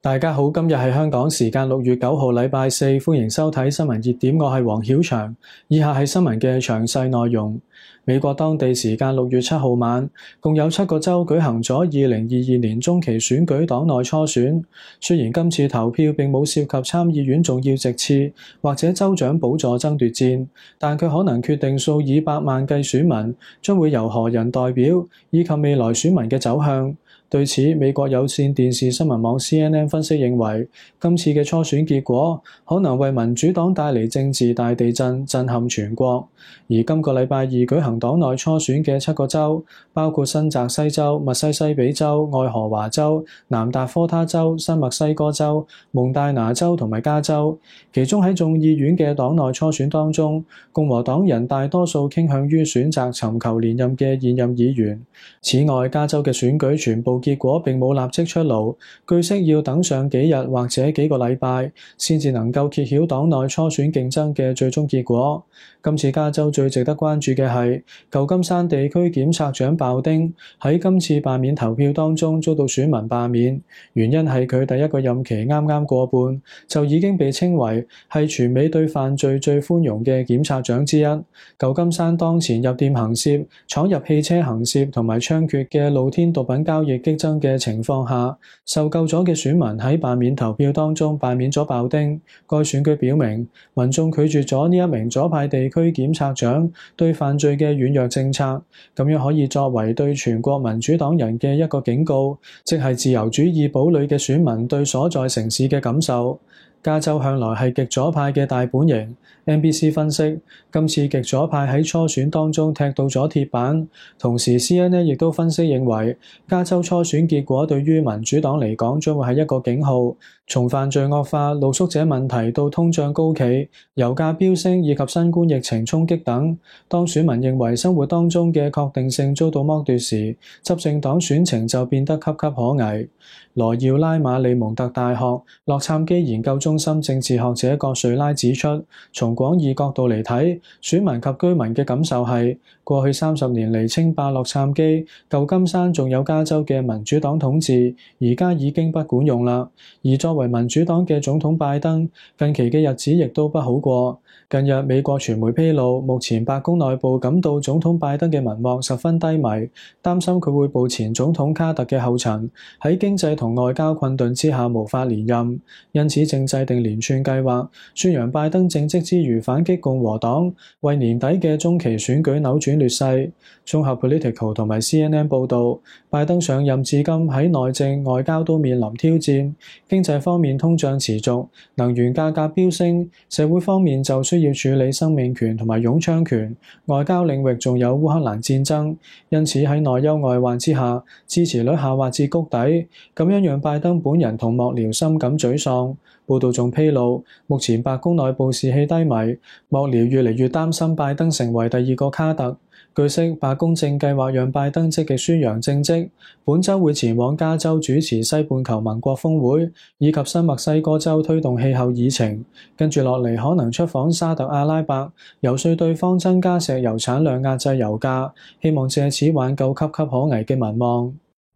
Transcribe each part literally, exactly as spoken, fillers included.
大家好，今日係香港時間六月九號禮拜四，歡迎收睇新聞熱點，我係黃曉翔。以下係新聞嘅詳細內容。美國當地時間六月七號晚，共有七個州舉行咗二零二二年中期選舉黨內初選。雖然今次投票並冇涉及參議院重要席次或者州長寶座爭奪戰，但佢可能決定數以百萬計選民將會由何人代表，以及未來選民嘅走向。對此，美國有線電視新聞網 C N N 分析認為，今次嘅初選結果可能為民主黨帶嚟政治大地震，震撼全國。而今個禮拜二舉行黨內初選嘅七個州，包括新澤西州、密西西比州、愛荷華州、南達科他州、新墨西哥州、蒙大拿州同埋加州。其中喺眾議院嘅黨內初選當中，共和黨人大多數傾向於選擇尋求連任嘅現任議員。此外，加州嘅選舉全部結果並冇立即出爐，據悉要等上幾日或者幾個禮拜，先至能夠揭曉黨內初選競爭嘅最終結果。今次加州最值得關注嘅係舊金山地區檢察長鮑丁喺今次罷免投票當中遭到選民罷免，原因係佢第一個任期啱啱過半，就已經被稱為係全美對犯罪最寬容嘅檢察長之一。舊金山當前入店行竊、闖入汽車行竊同埋猖獗嘅露天毒品交易激增嘅情況下，受救咗嘅選民喺罷免投票當中罷免咗鮑丁。該選舉表明，民眾拒絕咗呢一名左派地區檢察長對犯罪嘅軟弱政策，咁樣可以作為對全國民主黨人嘅一個警告，即係自由主義堡壘嘅選民對所在城市嘅感受。加州向來係極左派嘅大本營。N B C 分析，今次極左派喺初選當中踢到咗鐵板。同時 C N N 亦都分析認為，加州初選結果對於民主黨嚟講將會係一個警號。從犯罪惡化、露宿者問題到通脹高企、油價飆升以及新冠疫情衝擊等，當選民認為生活當中嘅確定性遭到剝奪時，執政黨選情就變得岌岌可危。羅耀拉馬里蒙特大學洛杉磯研究中心政治學者葛瑞拉指出，從廣義角度嚟睇，選民及居民嘅感受係過去三十年嚟稱霸洛杉磯、舊金山仲有加州嘅民主黨統治，而家已經不管用啦。而作為民主黨嘅總統拜登，近期嘅日子亦都不好過。近日美國傳媒披露，目前白宮內部感到總統拜登嘅民望十分低迷，擔心佢會步前總統卡特嘅後塵，喺經濟同外交困頓之下無法連任，因此正制定連串計劃，宣揚拜登政績之餘反擊共和黨，為年底嘅中期選舉扭轉劣勢。綜合 Political 同埋 C N N 報導，拜登上任至今喺內政、外交都面臨挑戰，經濟方面通脹持續，能源價格飆升，社會方面就需要處理生命權同埋擁槍權，外交領域仲有烏克蘭戰爭，因此喺內憂外患之下，支持率下滑至谷底，咁樣讓拜登本人同幕僚深感沮喪。報道仲披露，目前白宮內部士氣低迷，幕僚越嚟越擔心拜登成為第二個卡特。據悉，白宮正計劃讓拜登積極宣揚政績，本週會前往加州主持西半球盟國峰會，以及新墨西哥州推動氣候議程。跟住落嚟可能出訪沙特阿拉伯，遊說對方增加石油產量，壓制油價，希望借此挽救岌岌可危嘅民望。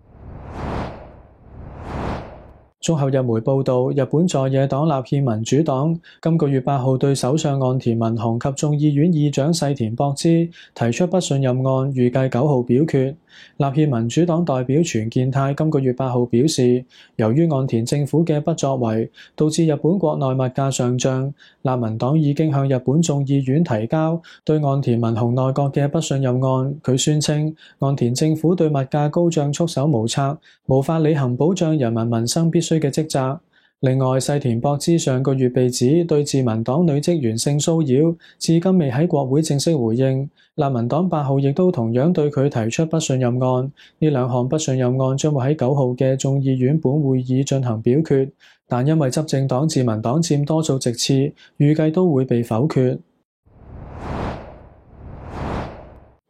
綜合日媒報導，日本在野黨立憲民主黨今個月八號對首相岸田文雄及眾議院議長細田博之提出不信任案，預計九號表決。立憲民主黨代表泉健太今個月八號表示，由於岸田政府嘅不作為，導致日本國內物價上漲，立民黨已經向日本眾議院提交對岸田文雄內閣嘅不信任案。佢宣稱，岸田政府對物價高漲束手無策，無法履行保障人民民生必須嘅職責。另外，細田博之上個月被指對自民黨女職員性騷擾，至今未喺國會正式回應。立民黨八號亦都同樣對佢提出不信任案。呢兩項不信任案將會喺九號嘅眾議院本會議進行表決，但因為執政黨自民黨佔多數席次，預計都會被否決。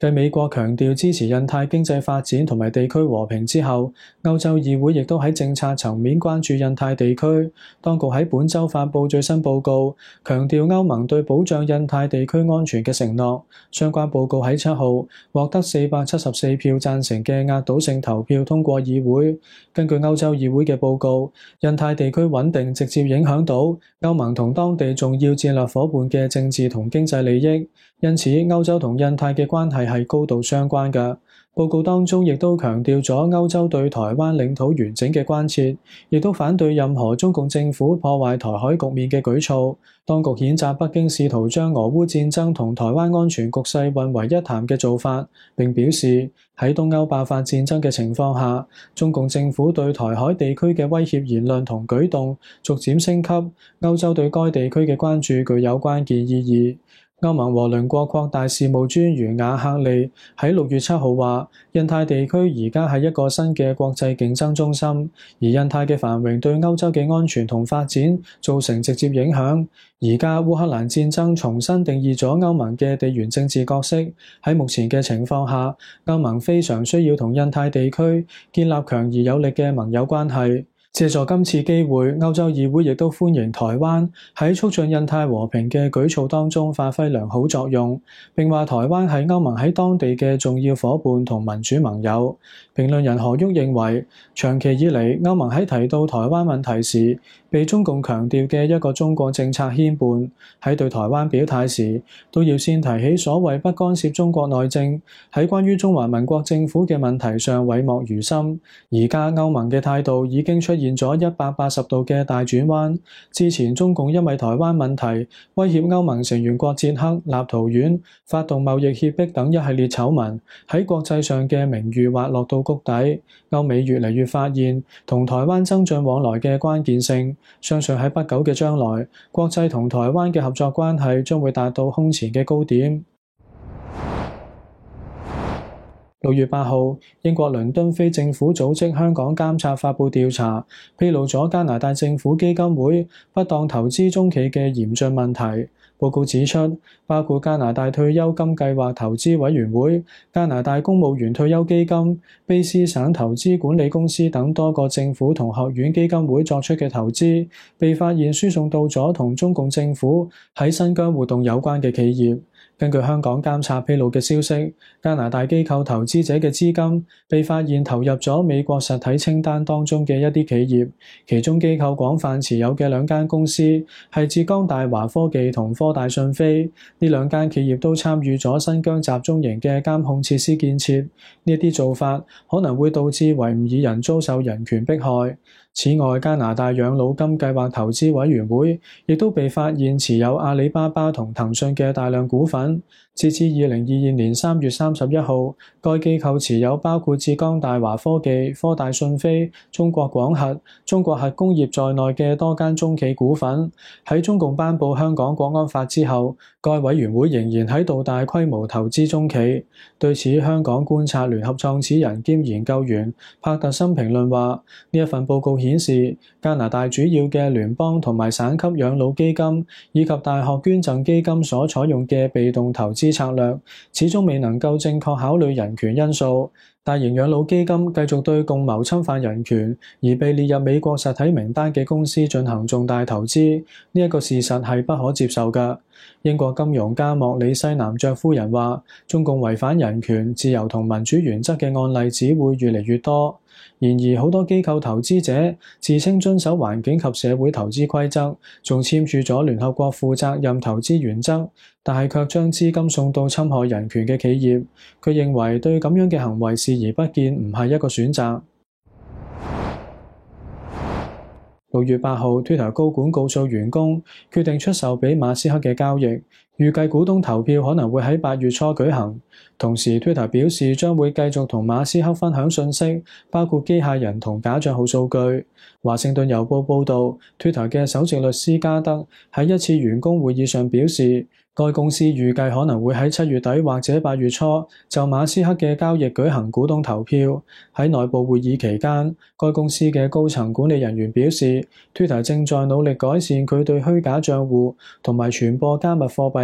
繼美國強調支持印太經濟發展同埋地區和平之後，歐洲議會亦都喺政策層面關注印太地區。當局喺本週發布最新報告，強調歐盟對保障印太地區安全嘅承諾。相關報告喺七號獲得四百七十四票贊成嘅壓倒性投票通過議會。根據歐洲議會嘅報告，印太地區穩定直接影響到歐盟同當地重要戰略夥伴嘅政治同經濟利益，因此歐洲同印太嘅關係係高度相關嘅。報告當中亦都強調咗歐洲對台灣領土完整嘅關切，亦都反對任何中共政府破壞台海局面嘅舉措。當局譴責北京試圖將俄烏戰爭同台灣安全局勢混為一談嘅做法，並表示喺東歐爆發戰爭嘅情況下，中共政府對台海地區嘅威脅言論同舉動逐漸升級，歐洲對該地區嘅關注具有關鍵意義。歐盟和鄰國擴大事務專員雅克利喺六月七號話，印太地區而家係一個新嘅國際競爭中心，而印太嘅繁榮對歐洲嘅安全同發展造成直接影響。而家烏克蘭戰爭重新定義咗歐盟嘅地緣政治角色。喺目前嘅情況下，歐盟非常需要同印太地區建立強而有力嘅盟友關係。借助今次機會，歐洲議會亦都歡迎台灣喺促進印太和平嘅舉措當中發揮良好作用，並話台灣係歐盟喺當地嘅重要夥伴同民主盟友。評論人何旭認為，長期以嚟歐盟喺提到台灣問題時，被中共強調嘅一個中國政策牽絆，喺對台灣表態時，都要先提起所謂不干涉中國內政，喺關於中華民國政府嘅問題上諱莫如深。而家歐盟嘅態度已經出現咗一百八十度嘅大轉彎。之前中共因為台灣問題威脅歐盟成員國捷克、立陶宛，發動貿易脅迫等一系列醜聞，喺國際上嘅名譽滑落到谷底。歐美越嚟越發現同台灣增進往來嘅關鍵性，相信喺不久嘅將來，國際同台灣嘅合作關係將會達到空前嘅高點。六月八號，英國倫敦非政府組織香港監察發布調查，披露咗加拿大政府基金會不當投資中企嘅嚴峻問題。報告指出，包括加拿大退休金計劃投資委員會、加拿大公務員退休基金、卑詩省投資管理公司等多個政府同學院基金會作出嘅投資，被發現輸送到咗同中共政府喺新疆活動有關嘅企業。根據香港監察披露嘅消息，加拿大機構投資者嘅資金被發現投入咗美國實體清單當中嘅一啲企業，其中機構廣泛持有嘅兩間公司係浙江大華科技同科大訊飛，呢兩間企業都參與咗新疆集中營嘅監控設施建設，呢啲做法可能會導致維吾爾人遭受人權迫害。此外，加拿大養老金計劃投資委員會亦都被發現持有阿里巴巴同騰訊嘅大量股份。截至二零二二年三月三十一號，該機構持有包括浙江大華科技、科大訊飛、中國廣核、中國核工業在內嘅多間中企股份。喺中共頒布香港國安法之後，該委員會仍然喺度大規模投資中企。對此，香港觀察聯合創始人兼研究員柏特森評論話：呢一份報告顯示，加拿大主要嘅聯邦同埋省級養老基金以及大學捐贈基金所採用嘅被動投資策略，始終未能夠正確考慮人權因素。大型養老基金繼續對共謀侵犯人權而被列入美國實體名單嘅公司進行重大投資，呢一個事實係不可接受嘅。英國金融家莫里西男爵夫人話：中共違反人權、自由同民主原則嘅案例只會越嚟越多。然而，好多機構投資者自稱遵守環境及社會投資規則，仲簽署咗聯合國負責任投資原則，但係卻將資金送到侵害人權嘅企業。佢認為對咁樣嘅行為視而不見唔係一個選擇。六月八號，Twitter 高管告訴員工，決定出售俾馬斯克嘅交易，預計股東投票可能會喺八月初舉行。同時 ，Twitter 表示將會繼續同馬斯克分享信息，包括機械人同假帳號數據。華盛頓郵報報導 ，Twitter 嘅首席律師加德喺一次員工會議上表示，該公司預計可能會喺七月底或者八月初就馬斯克嘅交易舉行股東投票。喺內部會議期間，該公司嘅高層管理人員表示 ，Twitter 正在努力改善佢對虛假帳戶同埋傳播加密貨幣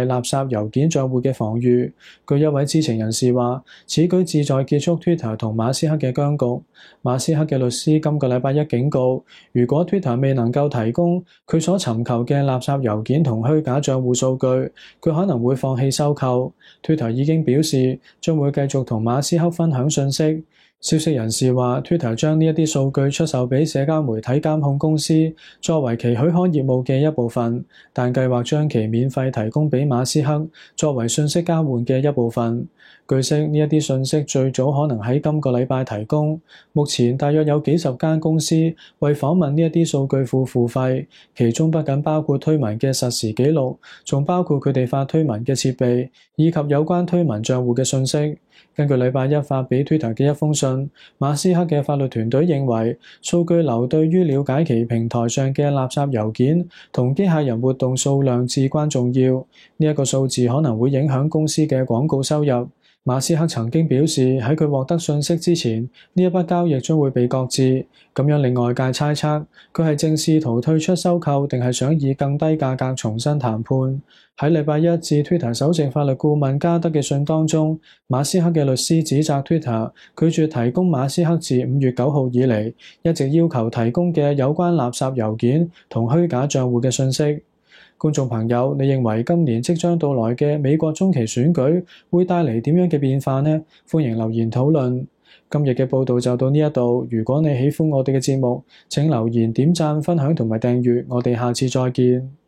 垃圾郵件帳戶嘅防禦。據一位知情人士話，此舉旨在結束 Twitter 同馬斯克嘅僵局。馬斯克嘅律師今個禮拜一警告，如果 Twitter 未能夠提供佢所尋求嘅垃圾郵件同虛假帳戶數據，佢可能會放棄收購。Twitter 已經表示將會繼續同馬斯克分享信息。消息人士話 ，Twitter 將呢一啲數據出售俾社交媒體監控公司，作為其許可業務嘅一部分，但計劃將其免費提供俾馬斯克，作為信息交換嘅一部分。據悉，呢一啲信息最早可能喺今個禮拜提供。目前大約有幾十間公司為訪問呢一啲數據庫付費，其中不僅包括推文嘅實時記錄，仲包括佢哋發推文嘅設備，以及有關推文帳戶嘅信息。根據禮拜一發俾 Twitter 嘅一封信，馬斯克嘅法律團隊認為，數據流對於了解其平台上嘅垃圾郵件同機械人活動數量至關重要。呢一個數字可能會影響公司嘅廣告收入。馬斯克曾經表示，喺佢獲得信息之前，呢一筆交易將會被擱置，咁樣令外界猜測佢係正試圖退出收購，定係想以更低價格重新談判。喺禮拜一致 Twitter 首席法律顧問加德嘅信當中，馬斯克嘅律師指責 Twitter 拒絕提供馬斯克自五月九號以嚟一直要求提供嘅有關垃圾郵件同虛假帳戶嘅信息。觀眾朋友，你認為今年即將到來嘅美國中期選舉會帶嚟點樣嘅變化呢？歡迎留言討論。今日嘅報道就到呢一度。如果你喜歡我哋嘅節目，請留言、點讚、分享同埋訂閱。我哋下次再見。